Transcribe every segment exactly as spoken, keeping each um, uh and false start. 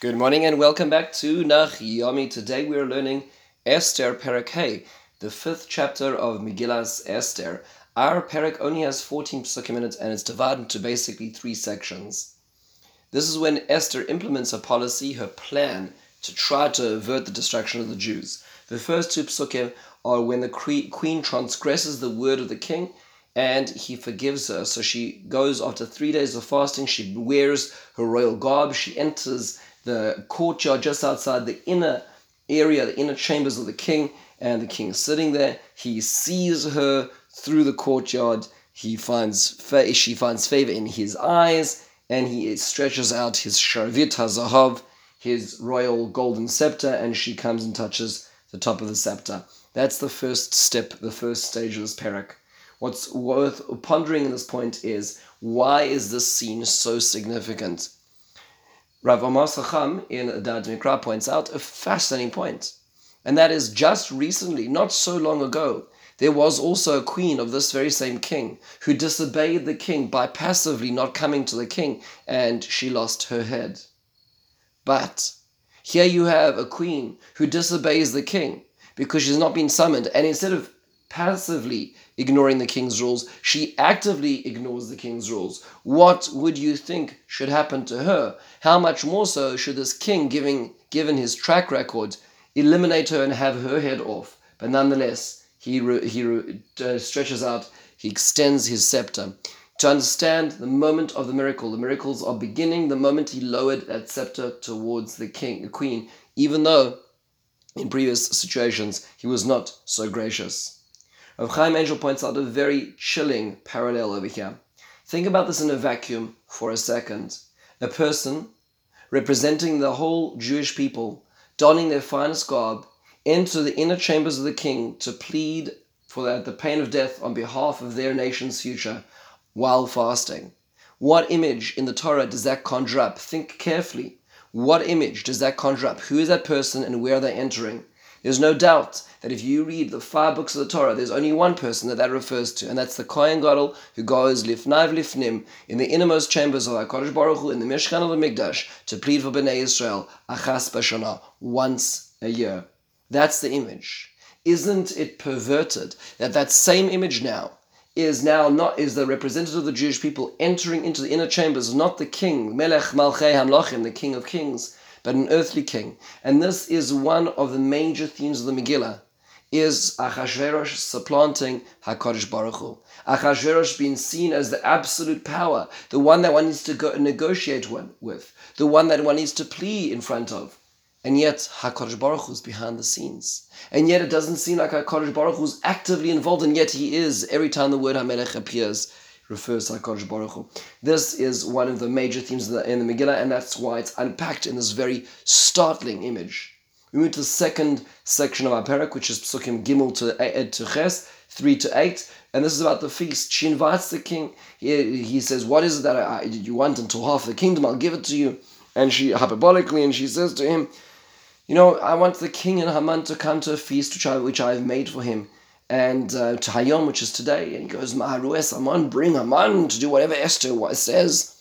Good morning and welcome back to Nach Yomi. Today we are learning Esther Perek Hey, the fifth chapter of Megillas Esther. Our Perek only has fourteen psukim in it and it's divided into basically three sections. This is when Esther implements her policy, her plan to try to avert the destruction of the Jews. The first two psukim are when the queen transgresses the word of the king and he forgives her. So she goes after three days of fasting, she wears her royal garb, she enters the courtyard just outside the inner area, the inner chambers of the king, and the king is sitting there. He sees her through the courtyard. He finds fa- she finds favor in his eyes, and he stretches out his sharvit hazahav, his royal golden scepter, and she comes and touches the top of the scepter. That's the first step, the first stage of this perek. What's worth pondering in this point is, why is this scene so significant? Rav Amar Chacham in Da'at Mikra points out a fascinating point, and that is just recently, not so long ago, there was also a queen of this very same king who disobeyed the king by passively not coming to the king, and she lost her head. But here you have a queen who disobeys the king because she's not been summoned, and instead of passively ignoring the king's rules, she actively ignores the king's rules. What would you think should happen to her? How much more so should this king, giving, given his track record, eliminate her and have her head off? But nonetheless, he, re, he re, uh, stretches out, he extends his scepter. To understand the moment of the miracle, the miracles are beginning the moment he lowered that scepter towards the king, the queen, even though in previous situations he was not so gracious. Rav Chaim Angel points out a very chilling parallel over here. Think about this in a vacuum for a second. A person representing the whole Jewish people, donning their finest garb, enter the inner chambers of the king to plead for the pain of death on behalf of their nation's future while fasting. What image in the Torah does that conjure up? Think carefully. What image does that conjure up? Who is that person and where are they entering? There's no doubt that if you read the five books of the Torah, there's only one person that that refers to, and that's the Kohen Gadol who goes lifnai v'lifnim in the innermost chambers of HaKadosh Baruch Hu in the Mishkan of the Mikdash to plead for Bnei Yisrael achas b'shana, once a year. That's the image. Isn't it perverted that that same image now is now not is the representative of the Jewish people entering into the inner chambers, not the king, Melech Malchei Hamlochim, the King of Kings, but an earthly king. And this is one of the major themes of the Megillah, is Achashverosh supplanting HaKadosh Baruch Hu. Achashverosh being seen as the absolute power, the one that one needs to go negotiate with, the one that one needs to plead in front of. And yet HaKadosh Baruch Hu is behind the scenes. And yet it doesn't seem like HaKadosh Baruch Hu is actively involved, and yet he is every time the word HaMelech appears. Refers to HaKadosh Baruch Hu. This is one of the major themes in the, in the Megillah, and that's why it's unpacked in this very startling image. We move to the second section of our perek, which is Psukim Gimel to, uh, to Ches, three to eight, and this is about the feast. She invites the king. He, he says, what is it that I, I, you want until half the kingdom? I'll give it to you. And she, hyperbolically, and she says to him, you know, I want the king and Haman to come to a feast which I, which I have made for him. And uh, to Hayom, which is today, and he goes, Ma'aru es Haman, bring Haman to do whatever Esther says.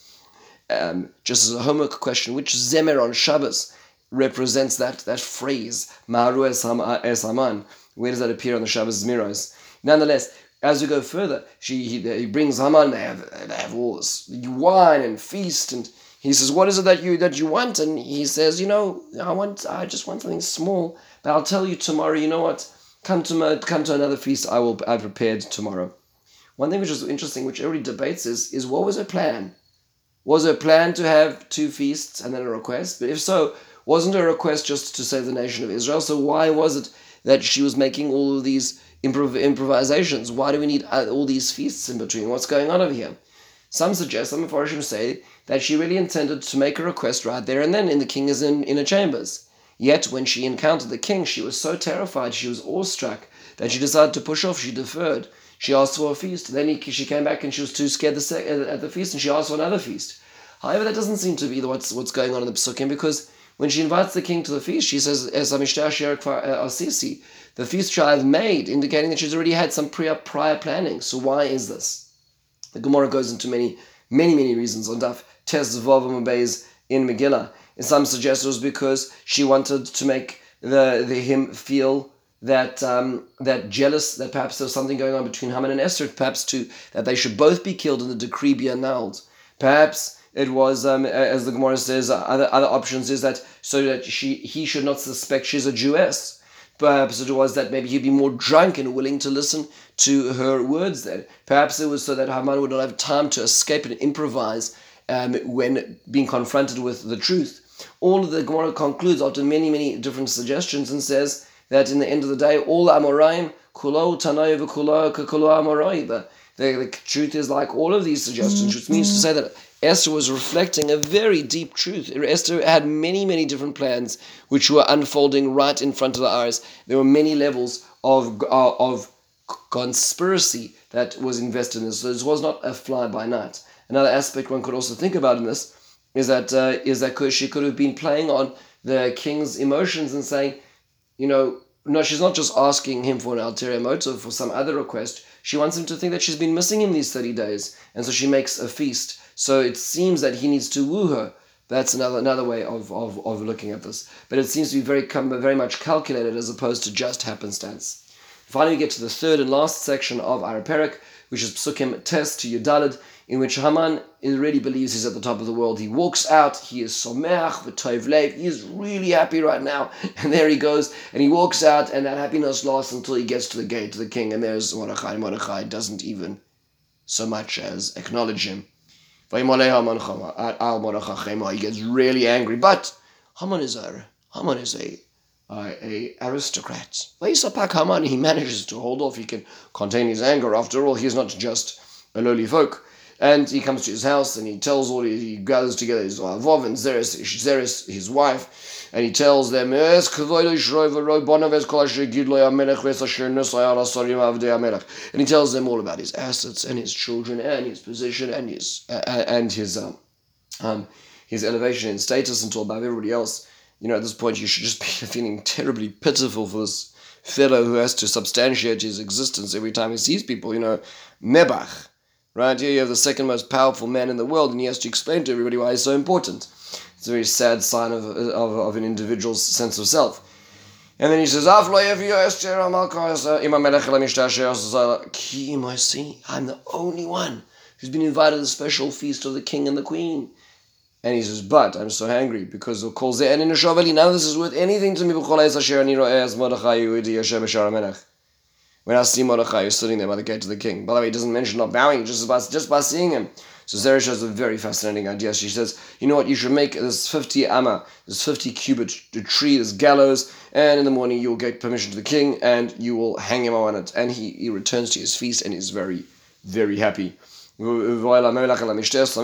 Um, just as a homework question, which Zemer on Shabbos represents that that phrase, Ma'aru es Haman? Where does that appear on the Shabbos Zmiros? Nonetheless, as we go further, she he, he brings Haman. They have they have all this wine and feast, and he says, "What is it that you that you want?" And he says, "You know, I want I just want something small, but I'll tell you tomorrow. You know what? Come to my, come to another feast I will I prepared tomorrow." One thing which is interesting, which everybody debates, is is what was her plan? Was her plan to have two feasts and then a request? But if so, wasn't her request just to save the nation of Israel? So why was it that she was making all of these improv- improvisations? Why do we need all these feasts in between? What's going on over here? Some suggest, some Mepharshim say, that she really intended to make a request right there and then in the king is in inner chambers. Yet, when she encountered the king, she was so terrified, she was awestruck, that she decided to push off. She deferred. She asked for a feast. Then he, she came back and she was too scared at the feast, and she asked for another feast. However, that doesn't seem to be what's, what's going on in the Psukim, because when she invites the king to the feast, she says, the feast which I have made, indicating that she's already had some prior, prior planning. So why is this? The Gemara goes into many, many, many reasons on Daf Tes Vav Beis in Megillah. Some suggest it was because she wanted to make the, the him feel that um, that jealous, that perhaps there was something going on between Haman and Esther, perhaps to, that they should both be killed and the decree be annulled. Perhaps it was, um, as the Gemara says, other other options is that so that she he should not suspect she's a Jewess. Perhaps it was that maybe he'd be more drunk and willing to listen to her words then. Perhaps it was so that Haman would not have time to escape and improvise um, when being confronted with the truth. All of the Gemara concludes after many, many different suggestions and says that in the end of the day, all Amoraim, kulo tanay v'kulo kulo Amoraim. The, the truth is like all of these suggestions, which means to say that Esther was reflecting a very deep truth. Esther had many, many different plans which were unfolding right in front of the eyes. There were many levels of uh, of conspiracy that was invested in this. So this was not a fly-by-night. Another aspect one could also think about in this is that uh, is that she could have been playing on the king's emotions and saying, you know, no, she's not just asking him for an ulterior motive, for some other request. She wants him to think that she's been missing him these thirty days. And so she makes a feast. So it seems that he needs to woo her. That's another another way of, of, of looking at this. But it seems to be very very much calculated as opposed to just happenstance. Finally, we get to the third and last section of our Perek, which is Psukim Tes to Yudalid, in which Haman really believes he's at the top of the world. He walks out, he is someach v'toiv lev, he is really happy right now, and there he goes, and he walks out, and that happiness lasts until he gets to the gate to the king, and there's Mordechai. Mordechai doesn't even so much as acknowledge him. He gets really angry, but Haman is a Haman is a Uh, a aristocrat. Haman, he manages to hold off. He can contain his anger. After all, he is not just a lowly folk. And he comes to his house and he tells all, he gathers together his Vov and Zeres, Zeres, his wife, and he tells them, and he tells them all about his assets and his children and his position and his uh, and his um, um his elevation in status and all above everybody else. You know, at this point, you should just be feeling terribly pitiful for this fellow who has to substantiate his existence every time he sees people. You know, Nebach, right? Here you have the second most powerful man in the world, and he has to explain to everybody why he's so important. It's a very sad sign of of, of an individual's sense of self. And then he says, I'm the only one who's been invited to the special feast of the king and the queen. And he says, but I'm so angry because of Kol Zeh Ani Neshav Li. None of this is worth anything to me. When I see Mordechai, he's sitting there by the gate of the king. By the way, he doesn't mention not bowing, just by, just by seeing him. So Zeresh has a very fascinating idea. She says, you know what, you should make this fifty amma, this fifty cubit tree, this gallows, and in the morning you'll get permission to the king, and you will hang him on it. And he, he returns to his feast, and he's very, very happy. And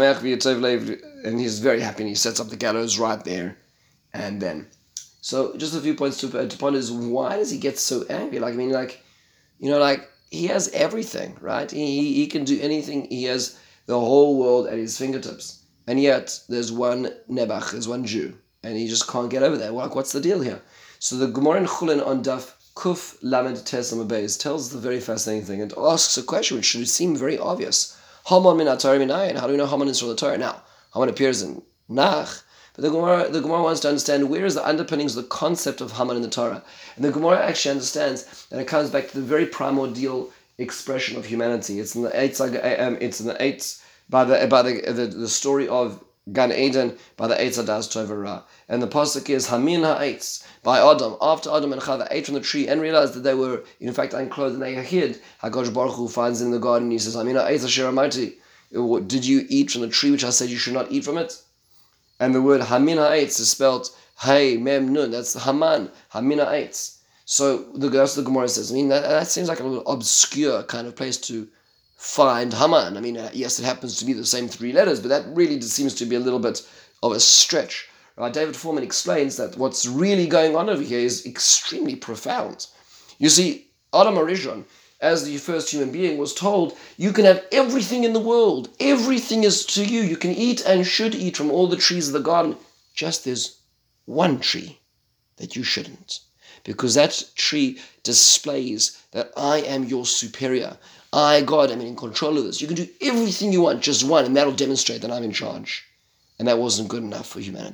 he's very happy, and he sets up the gallows right there and then. So just a few points to, to ponder is, why does he get so angry? Like, I mean, like, you know, like, he has everything, right? He, he can do anything. He has the whole world at his fingertips. And yet, there's one Nebach, there's one Jew, and he just can't get over that. Like, what's the deal here? So the Gemara in Chulin on Daf Kuf Lamed Tes Amud Beis tells the very fascinating thing and asks a question which should seem very obvious. Haman min HaTorah minayin. How do we know Haman is from the Torah? Now, Haman appears in Nach, but the Gemara, the Gemara wants to understand where is the underpinnings of the concept of Haman in the Torah. And the Gemara actually understands that it comes back to the very primordial expression of humanity. It's in the eight. Um, it's in the eight by the by the the, the story of Gan Eden by the Eitz Hadas Tov Ra. And the pasuk is Hamin ha'etz, by Adam. After Adam and Chava ate from the tree and realized that they were in fact unclothed and they hid, HaKadosh Baruch Hu finds in the garden and he says, Hamin ha'etz asher amarti. Did you eat from the tree which I said you should not eat from it? And the word Hamin ha'etz is spelled Hey Mem Nun. That's Haman. Hamin ha'etz. So the that's the Gemara says. I mean that, that seems like a little obscure kind of place to find Haman. I mean, uh, yes, it happens to be the same three letters, but that really just seems to be a little bit of a stretch. Right? David Foreman explains that what's really going on over here is extremely profound. You see, Adam HaRishon, as the first human being, was told, you can have everything in the world. Everything is to you. You can eat and should eat from all the trees of the garden. Just there's one tree that you shouldn't. Because that tree displays that I am your superior. I, God, am in control of this. You can do everything you want, just one, and that'll demonstrate that I'm in charge. And that wasn't good enough for humanity.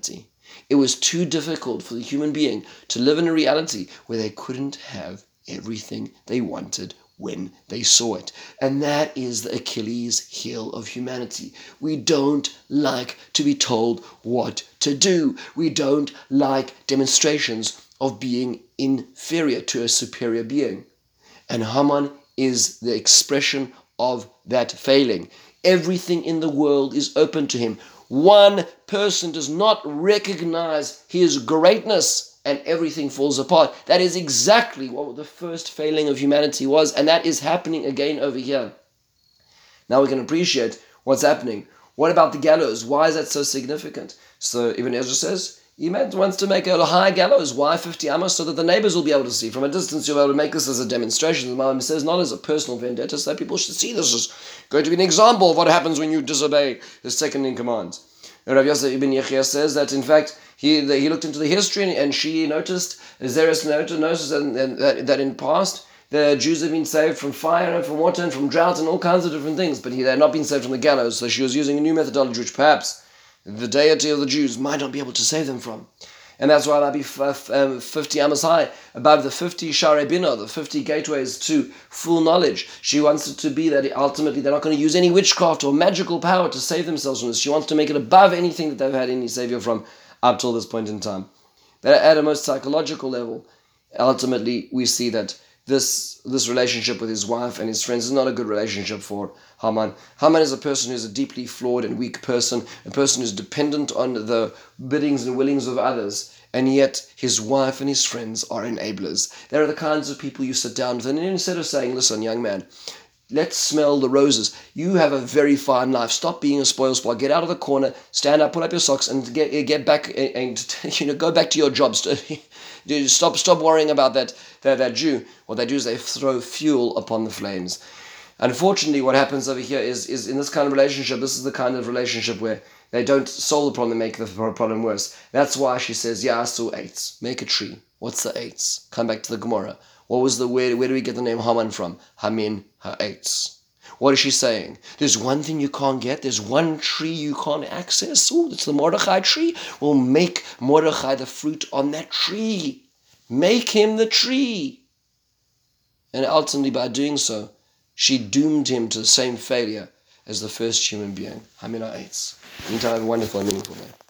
It was too difficult for the human being to live in a reality where they couldn't have everything they wanted when they saw it. And that is the Achilles heel of humanity. We don't like to be told what to do. We don't like demonstrations of being inferior to a superior being. And Haman is the expression of that failing. Everything in the world is open to him. One person does not recognize his greatness and everything falls apart. That is exactly what the first failing of humanity was, and that is happening again over here. Now we can appreciate what's happening. What about the gallows? Why is that so significant? So Ibn Ezra says, he wants to make a high gallows. Why fifty amos? So that the neighbors will be able to see. From a distance, you'll be able to make this as a demonstration. The Imam says, not as a personal vendetta, so that people should see this is going to be an example of what happens when you disobey the second in command. And Rav Yosef ibn Yechia says that, in fact, he the, he looked into the history and, and she noticed, Zeres noticed that, that, that in past, the Jews have been saved from fire and from water and from drought and all kinds of different things, but he, they had not been saved from the gallows. So she was using a new methodology, which perhaps the deity of the Jews might not be able to save them from. And that's why that'll be um, fifty amos high, above the fifty Sharei Bina, the fifty gateways to full knowledge. She wants it to be that ultimately they're not going to use any witchcraft or magical power to save themselves from this. She wants to make it above anything that they've had any savior from up till this point in time. But at a most psychological level, ultimately we see that This this relationship with his wife and his friends is not a good relationship for Haman. Haman is a person who's a deeply flawed and weak person, a person who's dependent on the biddings and willings of others, and yet his wife and his friends are enablers. They're the kinds of people you sit down with, and instead of saying, listen, young man, let's smell the roses. You have a very fine life. Stop being a spoil sport. Get out of the corner, stand up, pull up your socks, and get get back and, you know go back to your jobs. Stop stop worrying about that, that that Jew. What they do is they throw fuel upon the flames. Unfortunately, what happens over here is is in this kind of relationship. This is the kind of relationship where they don't solve the problem, they make the problem worse. That's why she says, yeah, I saw eights. Make a tree. What's the eights? Come back to the Gemara. What was the where? Where do we get the name Haman from? Hamin ha'etz. What is she saying? There's one thing you can't get. There's one tree you can't access. Oh, it's the Mordechai tree. Well, make Mordechai the fruit on that tree. Make him the tree. And ultimately, by doing so, she doomed him to the same failure as the first human being. Hamin ha'etz. Meantime, have a wonderful and meaningful day.